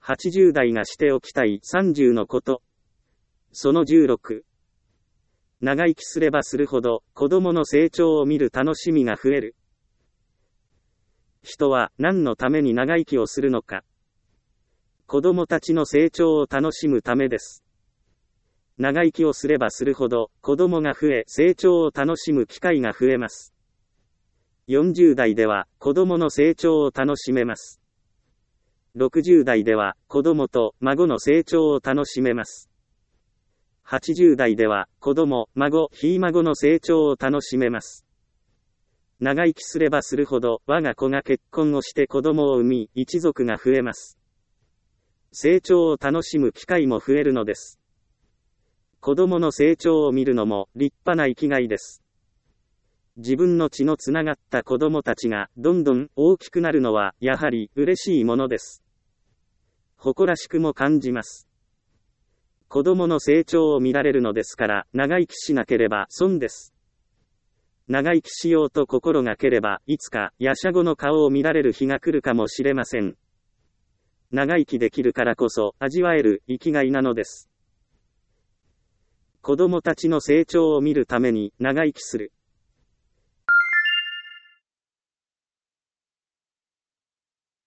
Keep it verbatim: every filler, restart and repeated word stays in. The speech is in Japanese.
はちじゅう代がしておきたいさんじゅうのこと。そのじゅうろく。長生きすればするほど子供の成長を見る楽しみが増える。人は何のために長生きをするのか。子供たちの成長を楽しむためです。長生きをすればするほど子供が増え成長を楽しむ機会が増えます。よんじゅう代では子供の成長を楽しめます。ろくじゅう代では子供と孫の成長を楽しめます。はちじゅう代では子供、孫、ひ孫の成長を楽しめます。長生きすればするほど我が子が結婚をして子供を産み一族が増えます。成長を楽しむ機会も増えるのです。子供の成長を見るのも立派な生きがいです。自分の血のつながった子供たちがどんどん大きくなるのはやはり嬉しいものです。誇らしくも感じます。子供の成長を見られるのですから長生きしなければ損です。長生きしようと心がければいつかやしゃごの顔を見られる日が来るかもしれません。長生きできるからこそ味わえる生きがいなのです。子供たちの成長を見るために長生きする。